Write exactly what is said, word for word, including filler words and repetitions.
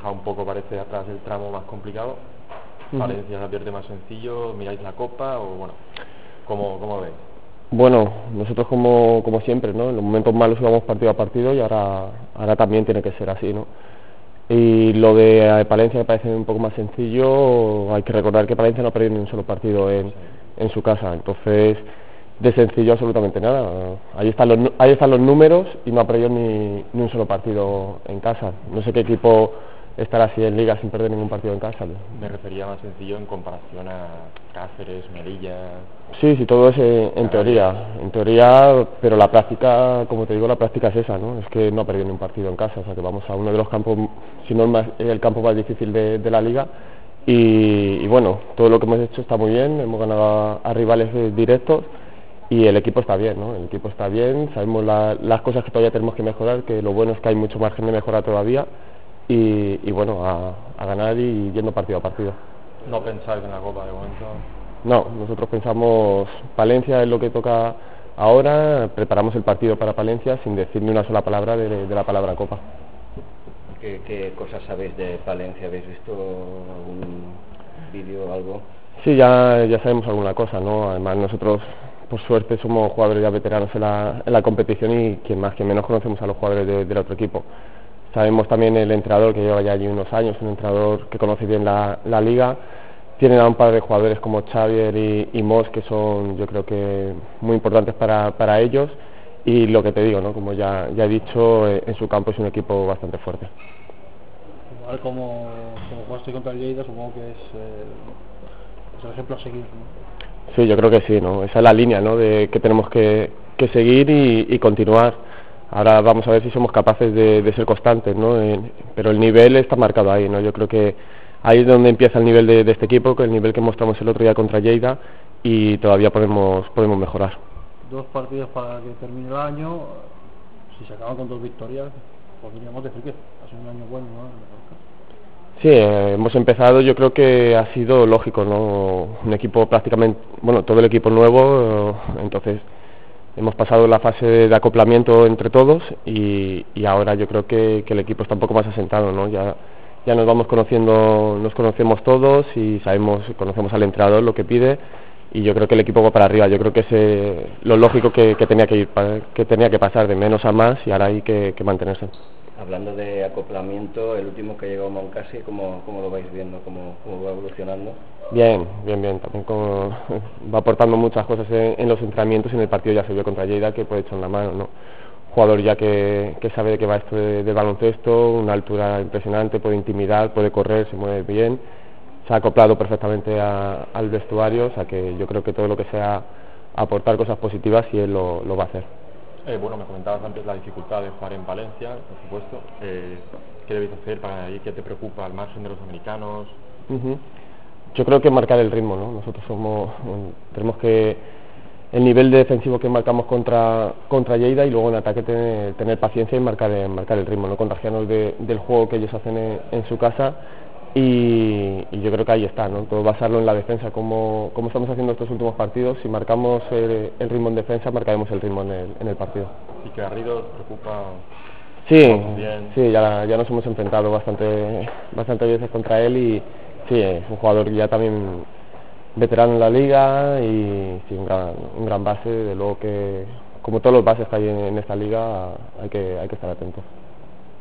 dejado un poco, parece, atrás el tramo más complicado. Uh-huh. Valencia la pierde más sencillo, miráis la Copa o bueno, ¿cómo, cómo veis? Bueno, nosotros como, como siempre, ¿no? En los momentos malos íbamos partido a partido y ahora, ahora también tiene que ser así, ¿no? Y lo de Palencia me parece un poco más sencillo. Hay que recordar que Palencia no ha perdido ni un solo partido en, sí. en su casa, entonces de sencillo absolutamente nada. Ahí están los, ahí están los números y no ha perdido ni, ni un solo partido en casa. No sé qué equipo estará así en Liga sin perder ningún partido en casa. Me refería más sencillo en comparación a Cáceres, Melilla. Sí, sí, todo es en, en teoría, en teoría, pero la práctica, como te digo, la práctica es esa, ¿no? Es que no ha perdido ni un partido en casa, o sea que vamos a uno de los campos, si no el, más, el campo más difícil de, de la Liga. Y, y bueno, todo lo que hemos hecho está muy bien, hemos ganado a, a rivales directos y el equipo está bien, ¿no? El equipo está bien, sabemos la, las cosas que todavía tenemos que mejorar, que lo bueno es que hay mucho margen de mejora todavía y, y bueno, a, a ganar y yendo partido a partido. ¿No pensáis en la Copa de momento? No, nosotros pensamos Palencia es lo que toca ahora, preparamos el partido para Palencia sin decir ni una sola palabra de, de la palabra Copa. ¿Qué, ¿Qué cosas sabéis de Palencia? ¿Habéis visto algún vídeo o algo? Sí, ya, ya sabemos alguna cosa, ¿no? Además nosotros, por suerte, somos jugadores ya veteranos en la, en la competición y quien más, quien menos conocemos a los jugadores de, del otro equipo. Sabemos también el entrenador que lleva ya allí unos años, un entrenador que conoce bien la, la liga. Tienen a un par de jugadores como Xavier y, y Mos que son, yo creo que muy importantes para, para ellos y lo que te digo, ¿no? Como ya, ya he dicho, eh, en su campo es un equipo bastante fuerte. Igual como, como jugaste contra el Lleida, supongo que es, eh, es el ejemplo a seguir, ¿no? Sí, yo creo que sí, ¿no? Esa es la línea, ¿no? De que tenemos que, que seguir y, y continuar. Ahora vamos a ver si somos capaces de, de ser constantes, ¿no? Eh, pero el nivel está marcado ahí, ¿no? Yo creo que ahí es donde empieza el nivel de, de este equipo, que el nivel que mostramos el otro día contra Lleida y todavía podemos podemos mejorar. Dos partidos para que termine el año, si se acaban con dos victorias, podríamos decir que ha sido un año bueno, ¿no? Sí, eh, hemos empezado, yo creo que ha sido lógico, ¿no? Un equipo prácticamente, bueno, todo el equipo nuevo, eh, entonces hemos pasado la fase de acoplamiento entre todos y, y ahora yo creo que, que el equipo está un poco más asentado, ¿no? Ya ya nos vamos conociendo, nos conocemos todos y sabemos, conocemos al entrenador lo que pide y yo creo que el equipo va para arriba. Yo creo que es eh, lo lógico que, que tenía que ir, que tenía que pasar de menos a más y ahora hay que, que mantenerse. Hablando de acoplamiento, el último que llegó a Moncasi, ¿cómo, cómo lo vais viendo? ¿Cómo, cómo va evolucionando? Bien, bien, bien. También como va aportando muchas cosas en, en los entrenamientos y en el partido ya se vio contra Lleida que puede echar una mano, ¿no? Jugador ya que, que sabe de qué va esto de, de baloncesto, una altura impresionante, puede intimidar, puede correr, se mueve bien, se ha acoplado perfectamente a, al vestuario, o sea que yo creo que todo lo que sea aportar cosas positivas y él lo, lo va a hacer. Eh, bueno, me comentabas antes la dificultad de jugar en Valencia, por supuesto. Eh, ¿Qué debéis hacer para ir? ¿Qué te preocupa al margen de los americanos? Uh-huh. Yo creo que marcar el ritmo, ¿no? Nosotros somos, tenemos que el nivel defensivo que marcamos contra contra Lleida y luego en ataque tener, tener paciencia y marcar marcar el ritmo, no contagiarnos de, del juego que ellos hacen en, en su casa y, y yo creo que ahí está, ¿no? Todo basarlo en la defensa, como, como estamos haciendo estos últimos partidos. Si marcamos el, el ritmo en defensa, marcaremos el ritmo en el, en el partido. ¿Y que Garrido te preocupa? Sí, sí, ya, ya nos hemos enfrentado bastante bastante veces contra él y sí, es un jugador ya también veterano en la liga y sí, un gran, un gran base, de luego que como todos los bases que hay en, en esta liga hay que, hay que estar atentos.